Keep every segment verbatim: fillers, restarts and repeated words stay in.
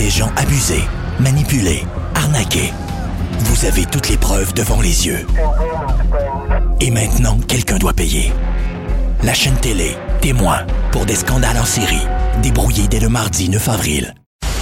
des gens abusés, manipulés, arnaqués. Vous avez toutes les preuves devant les yeux. Et maintenant, quelqu'un doit payer. La chaîne télé, témoin, pour des scandales en série, débrouillés dès le mardi neuf avril.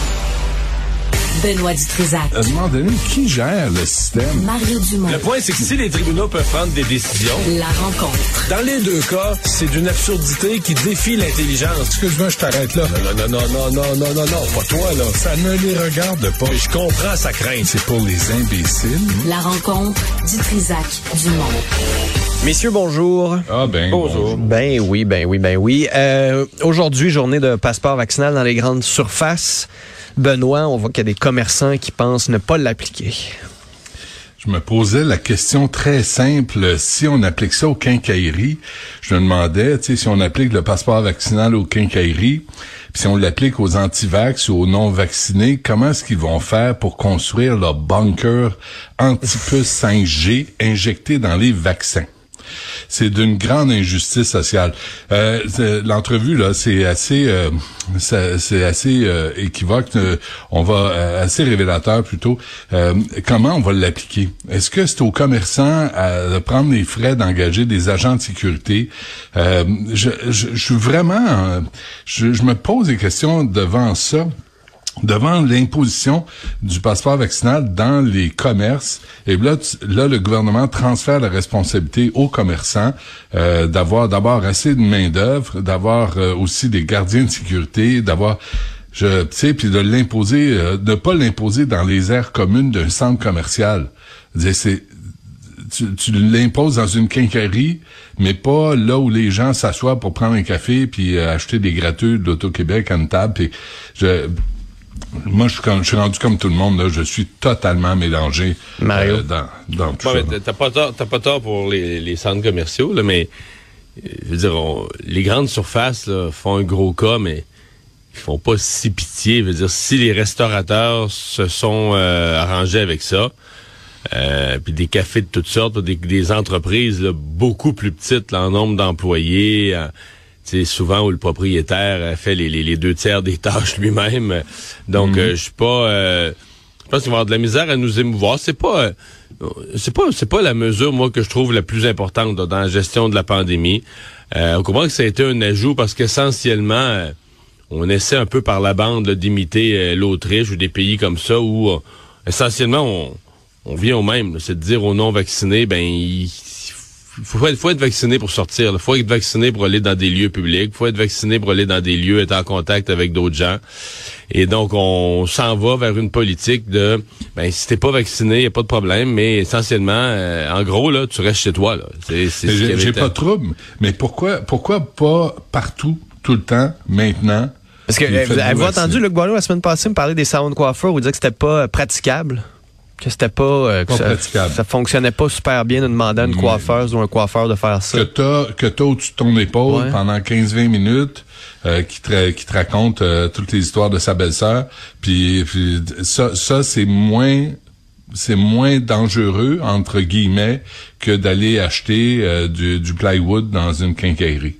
Benoît Dutrisac. À un moment donné, qui gère le système? Mario Dumont. Le point, c'est que si les tribunaux peuvent prendre des décisions... La rencontre. Dans les deux cas, c'est d'une absurdité qui défie l'intelligence. Excuse-moi, je t'arrête là. Non, non, non, non, non, non, non, non, pas toi, là. Ça ne les regarde pas. Mais je comprends sa crainte. C'est pour les imbéciles. La rencontre Dutrisac-Dumont. Messieurs, bonjour. Ah ben, bonjour. Ben oui, ben oui, ben oui. Euh, aujourd'hui, journée de passeport vaccinal dans les grandes surfaces. Benoît, on voit qu'il y a des commerçants qui pensent ne pas l'appliquer. Je me posais la question très simple, si on applique ça aux quincailleries, je me demandais, tu sais, si on applique le passeport vaccinal aux quincailleries, puis si on l'applique aux anti-vax ou aux non-vaccinés, comment est-ce qu'ils vont faire pour construire leur bunker anti-puce cinq G injecté dans les vaccins? C'est d'une grande injustice sociale. Euh, l'entrevue là, c'est assez, euh, c'est, c'est assez euh, équivoque. Euh, on va euh, assez révélateur plutôt. Euh, comment on va l'appliquer? Est-ce que c'est aux commerçants à, de prendre les frais d'engager des agents de sécurité? Euh, je, je, je suis vraiment, euh, je, je me pose des questions devant ça. Devant l'imposition du passeport vaccinal dans les commerces, et là, tu, là le gouvernement transfère la responsabilité aux commerçants euh, d'avoir d'abord assez de main d'œuvre, d'avoir euh, aussi des gardiens de sécurité, d'avoir, je, tu sais, puis de l'imposer, euh, de pas l'imposer dans les aires communes d'un centre commercial. C'est Tu, tu l'imposes dans une quincaillerie, mais pas là où les gens s'assoient pour prendre un café puis euh, acheter des gratteux de l'Auto-Québec à une table. Puis je Moi, je suis, comme, je suis rendu comme tout le monde, là. Je suis totalement mélangé Mario. Euh, dans, dans tout Bon, ça. mais t'as pas tort, t'as pas tort pour les, les centres commerciaux, là, mais je veux dire, on, les grandes surfaces là, font un gros cas, mais ils font pas si pitié. Je veux dire, si les restaurateurs se sont euh, arrangés avec ça, euh, puis des cafés de toutes sortes, des, des entreprises là, beaucoup plus petites là, en nombre d'employés, euh, c'est souvent où le propriétaire fait les, les, les deux tiers des tâches lui-même. Donc, mm-hmm. euh, je suis pas... Euh, je pense qu'il va y avoir de la misère à nous émouvoir. C'est pas... Euh, c'est pas c'est pas la mesure, moi, que je trouve la plus importante là, dans la gestion de la pandémie. Euh, on comprend que ça a été un ajout parce qu'essentiellement, euh, on essaie un peu par la bande là, d'imiter euh, l'Autriche ou des pays comme ça où, euh, essentiellement, on, on vient au même. Là, c'est de dire aux non-vaccinés, ben... il Il faut être, faut être vacciné pour sortir. Il faut être vacciné pour aller dans des lieux publics. Il faut être vacciné pour aller dans des lieux, être en contact avec d'autres gens. Et donc, on s'en va vers une politique de, ben, si t'es pas vacciné, il n'y a pas de problème, mais essentiellement, euh, en gros, là, tu restes chez toi. Là. C'est, c'est ce j'ai j'ai pas de trouble, mais pourquoi, pourquoi pas partout, tout le temps, maintenant? Parce que, vous avez entendu Luc Boileau la semaine passée me parler des salons de coiffeurs où il disait que c'était pas praticable? Que c'était pas, euh, que pas ça, ça fonctionnait pas super bien de demander à une coiffeuse ou un coiffeur de faire ça. Que t'as, que t'as au-dessus de ton épaule ouais. pendant quinze vingt minutes, euh, qui te, qui te raconte euh, toutes les histoires de sa belle-sœur. Puis, puis ça, ça c'est moins, c'est moins dangereux entre guillemets que d'aller acheter euh, du, du plywood dans une quincaillerie.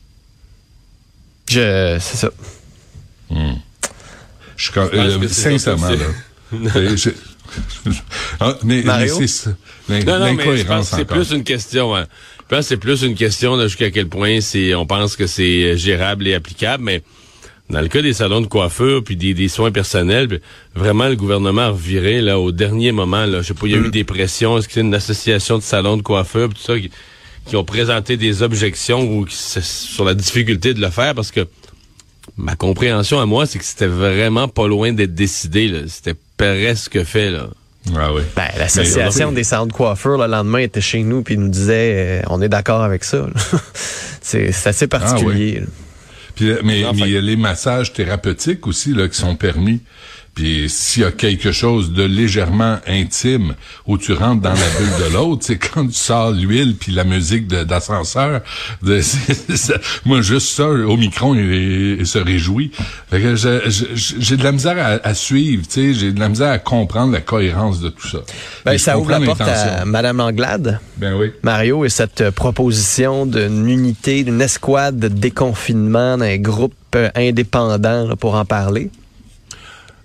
Je, c'est ça. Hum. Je, Je euh, sincèrement là. je, ah, mais, mais c'est ça. Non, non, mais je pense que c'est plus une question. Hein. Je pense que c'est plus une question de jusqu'à quel point c'est, on pense que c'est gérable et applicable, mais dans le cas des salons de coiffure puis des, des soins personnels, vraiment le gouvernement a reviré là au dernier moment. Là, je sais pas, il y a mm. eu des pressions. Est-ce que c'est une association de salons de coiffure, tout ça, qui, qui ont présenté des objections ou qui, sur la difficulté de le faire parce que ma compréhension à moi, c'est que c'était vraiment pas loin d'être décidé. Là. C'était presque fait, là. Ah oui. Ben, l'association des salons de coiffure, le lendemain, était chez nous puis nous disait euh, on est d'accord avec ça. c'est, c'est assez particulier. Ah, oui. Puis, mais il y a les massages thérapeutiques aussi là, qui sont permis. Puis s'il y a quelque chose de légèrement intime où tu rentres dans la bulle de l'autre, c'est quand tu sors l'huile puis la musique de, d'ascenseur. De, c'est, c'est, moi, juste ça, au micron, il, il se réjouit. Fait que je, je, j'ai de la misère à, à suivre, tu sais, j'ai de la misère à comprendre la cohérence de tout ça. Ben, ça ouvre la porte à Mme Anglade. Ben oui. Mario, et cette proposition d'une unité, d'une escouade de déconfinement d'un groupe indépendant là, pour en parler.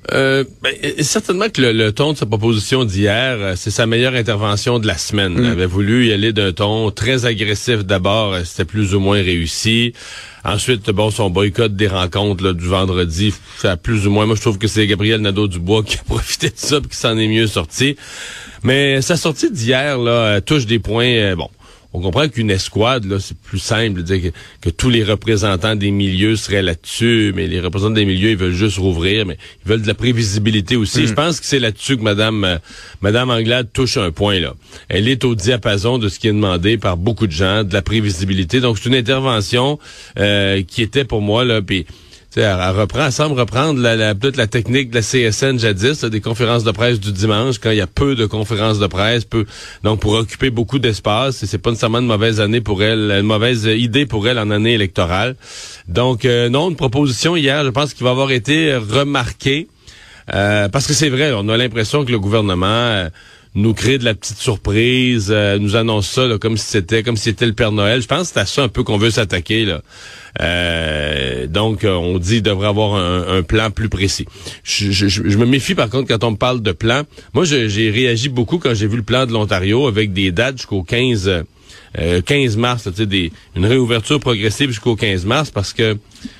Euh, ben, certainement que le, le ton de sa proposition d'hier, euh, c'est sa meilleure intervention de la semaine. Mm. Il avait voulu y aller d'un ton très agressif d'abord, euh, c'était plus ou moins réussi. Ensuite, bon, son boycott des rencontres là, du vendredi, ça a plus ou moins... Moi, je trouve que c'est Gabriel Nadeau-Dubois qui a profité de ça et qui s'en est mieux sorti. Mais sa sortie d'hier là touche des points... Euh, bon, on comprend qu'une escouade, là, c'est plus simple de dire que, que tous les représentants des milieux seraient là-dessus, mais les représentants des milieux, ils veulent juste rouvrir, mais ils veulent de la prévisibilité aussi. Mm. Je pense que c'est là-dessus que Madame euh, Madame Anglade touche un point, là. Elle est au diapason de ce qui est demandé par beaucoup de gens, de la prévisibilité. Donc, c'est une intervention euh, qui était pour moi, là, puis elle, elle reprend, elle semble reprendre la, la, peut-être la technique de la C S N jadis, là, des conférences de presse du dimanche, quand il y a peu de conférences de presse, peu, donc pour occuper beaucoup d'espace, et c'est pas nécessairement une mauvaise année pour elle, une mauvaise idée pour elle en année électorale. Donc, euh, non, une proposition hier, je pense qu'il va avoir été remarquée, euh, parce que c'est vrai, on a l'impression que le gouvernement... Euh, nous crée de la petite surprise, euh, nous annonce ça là, comme si c'était comme si c'était le Père Noël. Je pense que c'est à ça un peu qu'on veut s'attaquer là. Euh, donc on dit qu'il devrait avoir un, un plan plus précis. Je, je, je me méfie par contre quand on me parle de plan. Moi je, j'ai réagi beaucoup quand j'ai vu le plan de l'Ontario avec des dates jusqu'au quinze mars, là, tu sais, des une réouverture progressive jusqu'au quinze mars parce que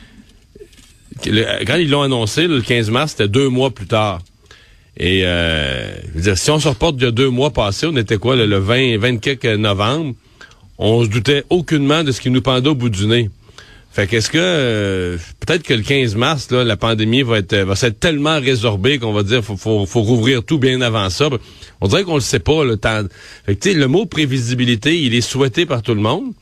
le, quand ils l'ont annoncé là, le quinze mars, c'était deux mois plus tard. Et euh, je veux dire, si on se reporte il y a deux mois passés, on était quoi, là, le vingt, vingt-quatre novembre, on se doutait aucunement de ce qui nous pendait au bout du nez. Fait qu'est-ce que euh, peut-être que le quinze mars, là, la pandémie va être va s'être tellement résorbée qu'on va dire faut, faut faut rouvrir tout bien avant ça. On dirait qu'on le sait pas le temps. Fait que tu sais, le mot prévisibilité, il est souhaité par tout le monde.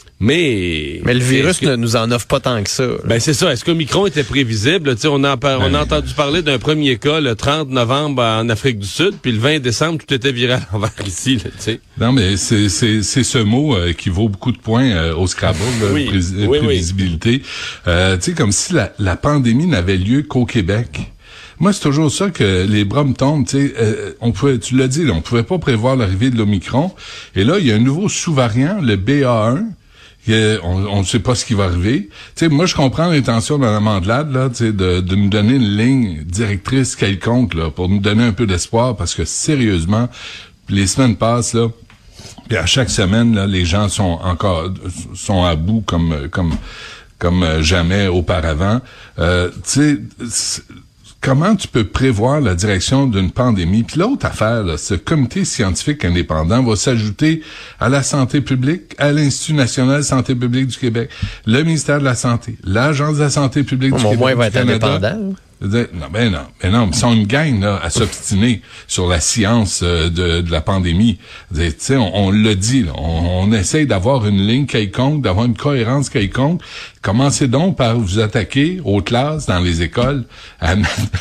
Mais mais le virus que, ne nous en offre pas tant que ça. Là. Ben c'est ça. Est-ce qu'Omicron était prévisible? T'sais, on a on a entendu parler d'un premier cas le trente novembre en Afrique du Sud, puis le vingt décembre tout était viré à l'envers ici. Là, t'sais. Non, mais c'est c'est c'est ce mot euh, qui vaut beaucoup de points euh, au Scrabble, là, oui, pré- oui, prévisibilité. Oui. Euh, tu sais, comme si la, la pandémie n'avait lieu qu'au Québec. Moi, c'est toujours ça que les bras me tombent. Tu sais, euh, on pouvait, tu l'as dit, là, on pouvait pas prévoir l'arrivée de l'Omicron. Et là, il y a un nouveau sous-variant, le B A un. On ne sait pas ce qui va arriver. Tu sais, moi, je comprends l'intention de Mme Anglade, là, tu sais, de, de nous donner une ligne directrice quelconque, là, pour nous donner un peu d'espoir, parce que sérieusement, les semaines passent, là, puis à chaque semaine, là, les gens sont encore, sont à bout comme, comme, comme jamais auparavant. Euh, tu sais, comment tu peux prévoir la direction d'une pandémie? Puis l'autre affaire, là, ce comité scientifique indépendant va s'ajouter à la santé publique, à l'Institut national de santé publique du Québec, le ministère de la Santé, l'Agence de la santé publique bon, du au Québec. moins, il va du être Canada. indépendant. Non, ben non, ben non, ils sont une gang là, à s'obstiner sur la science euh, de, de la pandémie. Tu sais, on, on l'a dit, là, on, on essaye d'avoir une ligne quelconque, d'avoir une cohérence quelconque. Commencez donc par vous attaquer aux classes dans les écoles, à,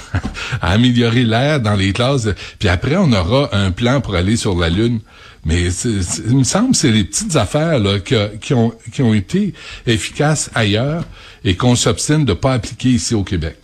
à améliorer l'air dans les classes, puis après on aura un plan pour aller sur la Lune. Mais c'est, c'est, il me semble que c'est les petites affaires là qui, qui ont qui ont été efficaces ailleurs et qu'on s'obstine de pas appliquer ici au Québec.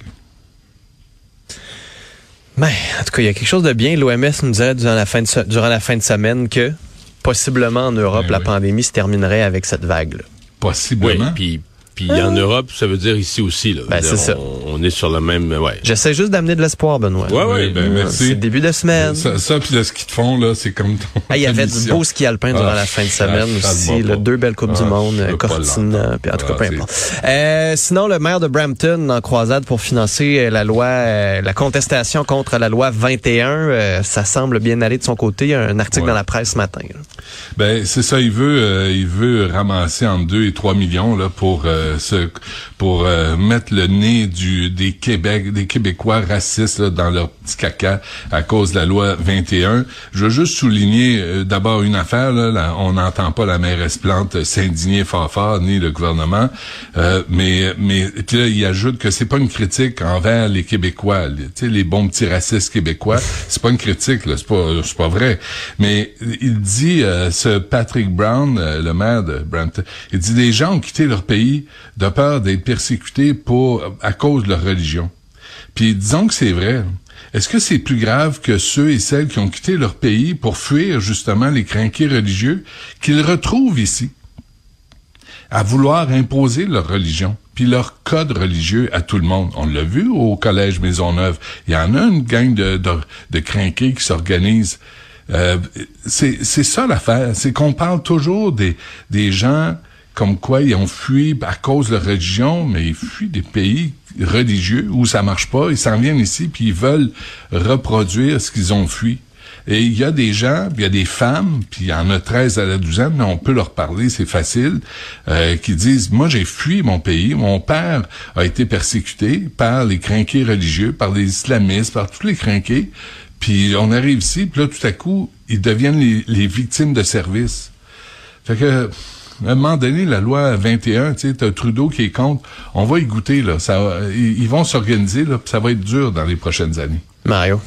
Ben, en tout cas, il y a quelque chose de bien. L'O M S nous disait durant la fin de, durant la fin de semaine que, possiblement en Europe, ben la oui. pandémie se terminerait avec cette vague-là. Possiblement. Oui, puis puis ah. en Europe, ça veut dire ici aussi. Là. Ben, c'est on, ça. On est sur le même... Ouais. J'essaie juste d'amener de l'espoir, Benoît. Oui, oui. oui ben, merci. C'est le début de semaine. Ça, ça puis le ski de fond, là, c'est comme ton ah, il y avait du beau ski alpin durant ah, la fin de semaine ah, aussi. Là, deux belles Coupes ah, du Monde, Cortina, puis en tout cas, ah, peu importe. Euh, sinon, le maire de Brampton en croisade pour financer la loi, euh, la contestation contre la loi vingt et un, euh, ça semble bien aller de son côté. Il y a un article ouais. dans la presse ce matin. Là. Ben, c'est ça, il veut euh, il veut ramasser entre deux et trois millions là pour euh, se pour euh, mettre le nez du des Québec des Québécois racistes là, dans leur petit caca à cause de la loi vingt et un. Je veux juste souligner euh, d'abord une affaire là, là on n'entend pas la mairesse Plante s'indigner fort fort ni le gouvernement, euh, mais mais puis là il ajoute que c'est pas une critique envers les Québécois, tu sais les bons petits racistes québécois, c'est pas une critique là, c'est pas c'est pas vrai, mais il dit euh, ce Patrick Brown, euh, le maire de Brampton, il dit des gens ont quitté leur pays de peur d'être persécutés pour à cause de leur religion. Puis disons que c'est vrai. Est-ce que c'est plus grave que ceux et celles qui ont quitté leur pays pour fuir justement les crinqués religieux qu'ils retrouvent ici, à vouloir imposer leur religion? puis leur code religieux à tout le monde. On l'a vu au collège Maisonneuve. Il y en a une gang de, de, de crinqués qui s'organisent. Euh, c'est, c'est ça l'affaire. C'est qu'on parle toujours des, des gens comme quoi ils ont fui à cause de leur religion, mais ils fuient des pays religieux où ça marche pas. Ils s'en viennent ici puis ils veulent reproduire ce qu'ils ont fui. Et il y a des gens, il y a des femmes, puis il y en a treize à la douzaine, mais on peut leur parler, c'est facile, euh, qui disent, moi j'ai fui mon pays, mon père a été persécuté par les crinqués religieux, par les islamistes, par tous les crinqués, puis on arrive ici, puis là tout à coup, ils deviennent les, les victimes de service. Fait que, à un moment donné, la loi vingt et un, tu sais, t'as Trudeau qui est contre, on va y goûter, là, ça, ils, ils vont s'organiser, là, puis ça va être dur dans les prochaines années. Mario.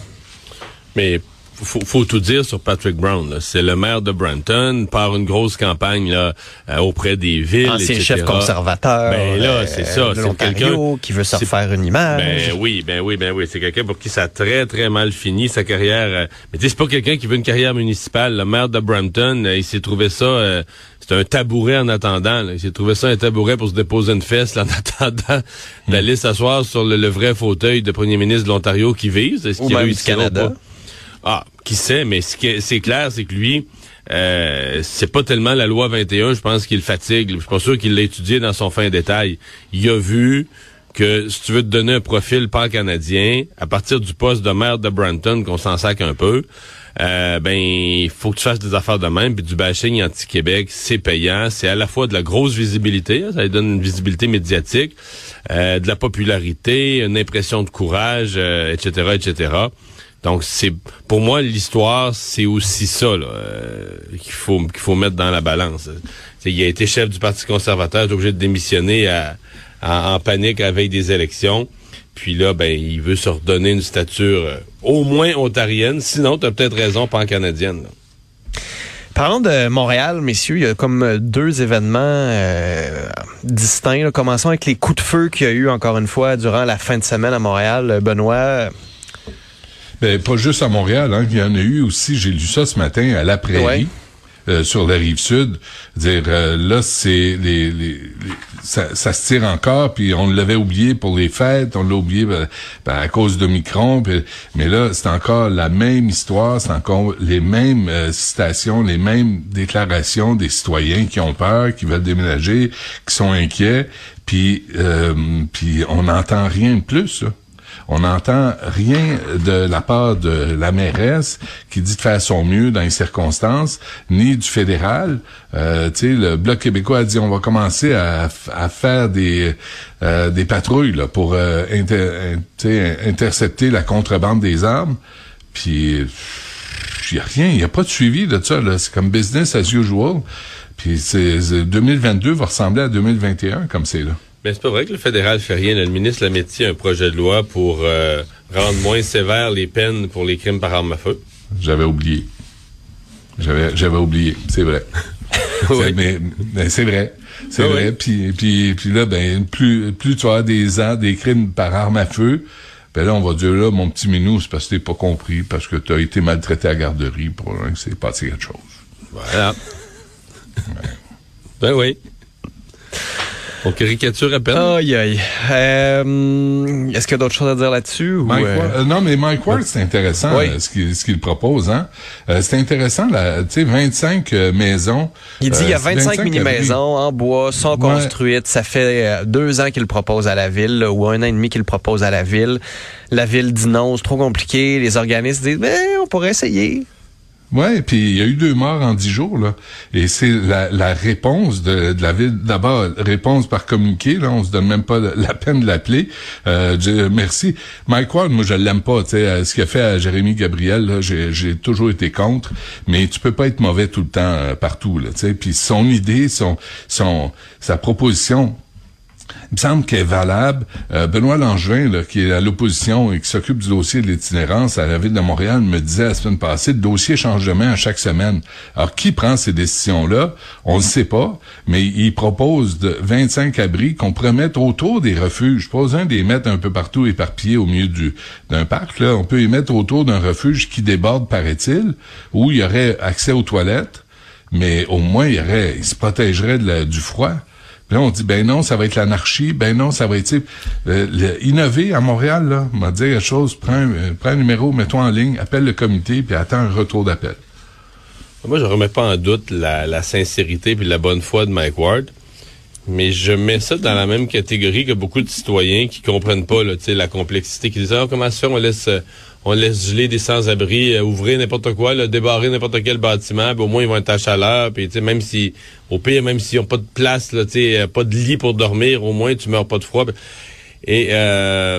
Mais Faut, faut tout dire sur Patrick Brown. Là. C'est le maire de Brampton, part une grosse campagne là euh, auprès des villes, ancien et cetera. chef conservateur. Ben là, euh, c'est ça. C'est quelqu'un qui veut se refaire une image. Ben oui, ben oui, ben oui. C'est quelqu'un pour qui ça a très très mal fini sa carrière. Euh, mais tu sais, c'est pas quelqu'un qui veut une carrière municipale. Le maire de Brampton, euh, il s'est trouvé ça. Euh, c'est un tabouret en attendant. Là. Il s'est trouvé ça un tabouret pour se déposer une fesse là, en attendant mm. d'aller s'asseoir sur le, le vrai fauteuil de premier ministre de l'Ontario qui vise. Est-ce qu'il réussit du Canada. Pas? Ah, qui sait, mais ce qui est, c'est clair, c'est que lui, euh, c'est pas tellement la loi vingt et un, je pense qu'il fatigue. Je suis pas sûr qu'il l'a étudié dans son fin détail. Il a vu que si tu veux te donner un profil pan-canadien, à partir du poste de maire de Brampton, qu'on s'en sac un peu, euh, ben, il faut que tu fasses des affaires de même, puis du bashing anti-Québec, c'est payant, c'est à la fois de la grosse visibilité, hein, ça lui donne une visibilité médiatique, euh, de la popularité, une impression de courage, euh, et cetera, et cetera. Donc c'est pour moi l'histoire, c'est aussi ça là, euh, qu'il faut qu'il faut mettre dans la balance. T'sais, il a été chef du Parti conservateur, il est obligé de démissionner à, à, en panique à la veille des élections. Puis là, ben il veut se redonner une stature euh, au moins ontarienne. Sinon, t'as peut-être raison, pan-canadienne. Là. Parlons de Montréal, messieurs, il y a comme deux événements euh, distincts. Là. Commençons avec les coups de feu qu'il y a eu encore une fois durant la fin de semaine à Montréal. Benoît. Ben, pas juste à Montréal, hein. Il y en a eu aussi, j'ai lu ça ce matin, à La Prairie, ouais. euh, sur la Rive-Sud. Dire euh, là, c'est les, les, les ça, ça se tire encore, puis on l'avait oublié pour les fêtes, on l'a oublié ben, ben, à cause d'Omicron, puis, mais là, c'est encore la même histoire, c'est encore les mêmes euh, citations, les mêmes déclarations des citoyens qui ont peur, qui veulent déménager, qui sont inquiets, puis euh, puis on n'entend rien de plus, là. On n'entend rien de la part de la mairesse qui dit de faire son mieux dans les circonstances, ni du fédéral. Euh, tu sais, le Bloc québécois a dit on va commencer à, à faire des euh, des patrouilles là, pour euh, inter, inter, intercepter la contrebande des armes. Puis il y a rien, il y a pas de suivi de ça. Là. C'est comme business as usual. Puis c'est, c'est deux mille vingt-deux va ressembler à deux mille vingt et un comme c'est là. Mais c'est pas vrai que le fédéral fait rien. Le ministre Lametti a un projet de loi pour euh, rendre moins sévères les peines pour les crimes par arme à feu. J'avais oublié. J'avais j'avais oublié, c'est vrai. oui. c'est, mais, mais c'est vrai. C'est ah vrai. Oui. Puis, puis, puis là, ben plus plus tu as des, des crimes par arme à feu, ben là, on va dire là, mon petit minou, c'est parce que t'es pas compris, parce que t'as été maltraité à la garderie pour hein, que c'est passé quelque chose. Voilà. ouais. Ben oui. On caricature à peine. Aïe, aïe. Euh, est-ce qu'il y a d'autres choses à dire là-dessus? Ou Mike euh... Ward, euh, non, mais Mike Ward, c'est intéressant oui. euh, ce qu'il ce qu'il propose. Hein? Euh, c'est intéressant, tu sais, vingt-cinq euh, maisons. Il dit qu'il y a vingt-cinq, vingt-cinq mini-maisons en bois, sont ouais. construites. Ça fait euh, deux ans qu'il le propose à la ville, là, ou un an et demi qu'il le propose à la ville. La ville dit non, c'est trop compliqué. Les organismes disent, ben, on pourrait essayer. Ouais, puis il y a eu deux morts en dix jours là, et c'est la, la réponse de, de la ville. D'abord, réponse par communiqué, là, on se donne même pas la peine de l'appeler. Euh, je, merci, Mike Ward, moi je l'aime pas, tu sais, ce qu'il a fait à Jérémy Gabriel, là, j'ai, j'ai toujours été contre, mais tu peux pas être mauvais tout le temps euh, partout, là, tu sais. Puis son idée, son, son, sa proposition. Il me semble qu'elle est valable. Euh, Benoît Langevin, là, qui est à l'opposition et qui s'occupe du dossier de l'itinérance à la Ville de Montréal, me disait la semaine passée, le dossier change de main à chaque semaine. Alors, qui prend ces décisions-là? On ne sait pas, mais il propose de vingt-cinq abris qu'on pourrait mettre autour des refuges. Pas besoin de les mettre un peu partout éparpillés au milieu du, d'un parc. Là. On peut les mettre autour d'un refuge qui déborde, paraît-il, où il y aurait accès aux toilettes, mais au moins, il y aurait, il se protégerait de la, du froid. Puis là, on dit, ben non, ça va être l'anarchie, ben non, ça va être... Euh, le, innover à Montréal, là, on m'a dit quelque chose, prends, euh, prends un numéro, mets-toi en ligne, appelle le comité, puis attends un retour d'appel. Moi, je remets pas en doute la, la sincérité puis la bonne foi de Mike Ward, mais je mets ça dans la même catégorie que beaucoup de citoyens qui comprennent pas là, la complexité, qui disent « Ah, comment ça, on laisse... Euh, on laisse geler des sans-abri, euh, ouvrir n'importe quoi, là, débarrer n'importe quel bâtiment, puis au moins ils vont être à chaleur, puis tu sais, même si, au pire, même s'ils n'ont pas de place, là, tu sais, pas de lit pour dormir, au moins tu meurs pas de froid. Et euh,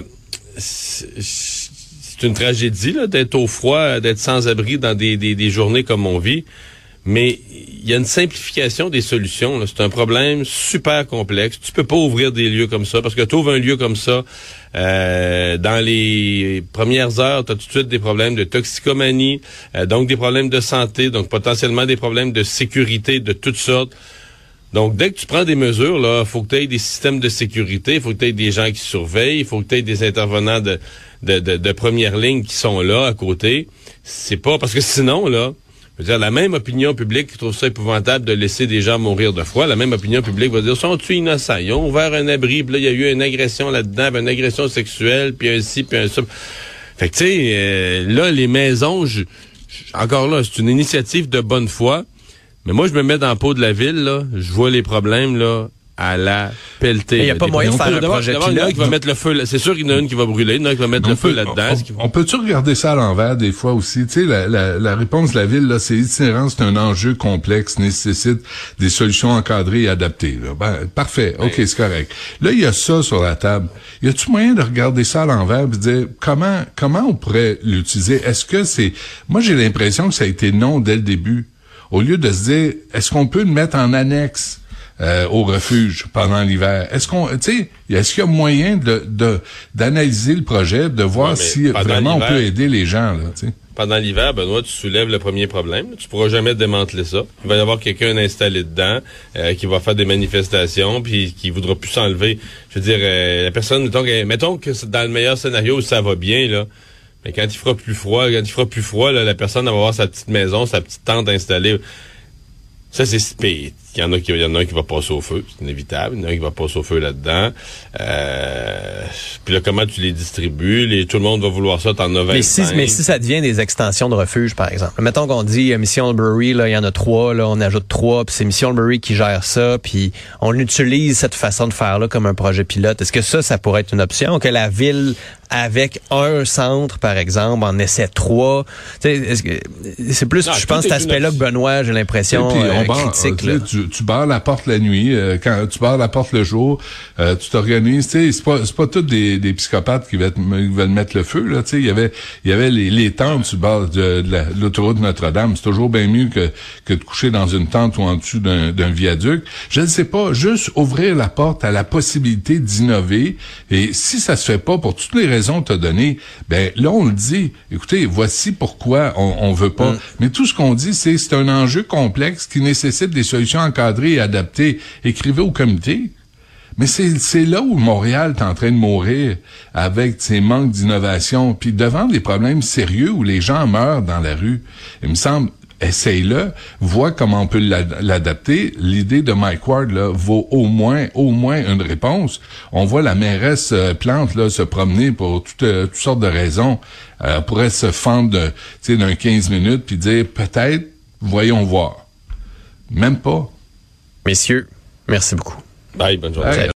c'est une tragédie là, d'être au froid, d'être sans-abri dans des, des, des journées comme on vit. Mais il y a une simplification des solutions. Là. C'est un problème super complexe. Tu peux pas ouvrir des lieux comme ça, parce que tu ouvres un lieu comme ça, euh, dans les premières heures, tu as tout de suite des problèmes de toxicomanie, euh, donc des problèmes de santé, donc potentiellement des problèmes de sécurité de toutes sortes. Donc, dès que tu prends des mesures, là, faut que tu aies des systèmes de sécurité, il faut que tu aies des gens qui surveillent, il faut que tu aies des intervenants de, de, de, de première ligne qui sont là, à côté. C'est pas... Parce que sinon, là, je veux dire, la même opinion publique qui trouve ça épouvantable de laisser des gens mourir de froid, la même opinion publique va dire, sont-ils innocents? Ils ont ouvert un abri, puis là, il y a eu une agression là-dedans, une agression sexuelle, puis un ci, puis un ça. Fait que, tu sais, euh, là, les maisons, je, je, encore là, c'est une initiative de bonne foi, mais moi, je me mets dans la peau de la ville, là, je vois les problèmes, là, à la pelletée. Il n'y a pas moyen de faire un projet pilote. Il y en a qui va mettre le feu, c'est sûr qu'il y en a une qui va brûler, il y en a qui va mettre le feu là-dedans. On, on peut-tu regarder ça à l'envers des fois aussi? Tu sais, la, la, la réponse de la ville, là, c'est itinérant, c'est un enjeu complexe, nécessite des solutions encadrées et adaptées. Là. Ben, parfait, ok, c'est correct. Là, il y a ça sur la table. Y a-tu moyen de regarder ça à l'envers et de dire comment comment on pourrait l'utiliser? Est-ce que c'est... Moi, j'ai l'impression que ça a été non dès le début. Au lieu de se dire, est-ce qu'on peut le mettre en annexe? Euh, au refuge pendant l'hiver. Est-ce qu'on, tu sais, est-ce qu'il y a moyen de, de d'analyser le projet, de voir ouais, si vraiment on peut aider les gens là, tu sais? Pendant l'hiver, Benoît, tu soulèves le premier problème. Tu pourras jamais démanteler ça. Il va y avoir quelqu'un installé dedans euh, qui va faire des manifestations puis qui voudra plus s'enlever. Je veux dire, euh, la personne, mettons que, mettons que c'est dans le meilleur scénario où ça va bien là. Mais quand il fera plus froid, quand il fera plus froid, là, la personne va avoir sa petite maison, sa petite tente installée. Ça, c'est il y en a qui, il y en a un qui va passer au feu, c'est inévitable. Il y en a un qui va passer au feu là-dedans. Euh, puis là, comment tu les distribues? Les, tout le monde va vouloir ça, t'en as vingt-cinq. Mais si, mais si ça devient des extensions de refuge, par exemple. Mettons qu'on dit euh, Mission Albury, là, il y en a trois, là, on ajoute trois, puis c'est Mission Albury qui gère ça, puis on utilise cette façon de faire-là comme un projet pilote. Est-ce que ça, ça pourrait être une option? Que la ville, avec un centre, par exemple, en essaie trois. Tu sais, est-ce que, c'est plus, non, je pense, cet aspect-là que Benoît, j'ai l'impression, euh, barre, critique. Euh, tu, tu barres la porte la nuit, euh, quand tu barres la porte le jour, euh, tu t'organises. Tu sais, c'est pas, c'est pas tous des, des psychopathes qui veulent, qui veulent mettre le feu. Là, tu sais, il y avait, il y avait les, les tentes sur le bord de, de, la, de l'autoroute Notre-Dame. C'est toujours bien mieux que, que de coucher dans une tente ou en dessous d'un, d'un viaduc. Je ne sais pas, juste ouvrir la porte à la possibilité d'innover. Et si ça se fait pas pour toutes les raisons que tu as données, ben là on le dit. Écoutez, voici pourquoi on, on veut pas. Mm. Mais tout ce qu'on dit, c'est c'est un enjeu complexe qui nécessite des solutions encadrées et adaptées. Écrivez au comité. Mais c'est c'est là où Montréal est en train de mourir avec ses manques d'innovation, puis devant des problèmes sérieux où les gens meurent dans la rue. Il me semble, essaye-le, vois comment on peut l'adapter. L'idée de Mike Ward là vaut au moins au moins une réponse. On voit la mairesse euh, Plante là se promener pour toutes euh, toutes sortes de raisons. Euh, elle pourrait se fendre de, tu sais, d'un quinze minutes puis dire peut-être voyons voir. Même pas. Messieurs, merci beaucoup. Bye, bonne journée. Hey.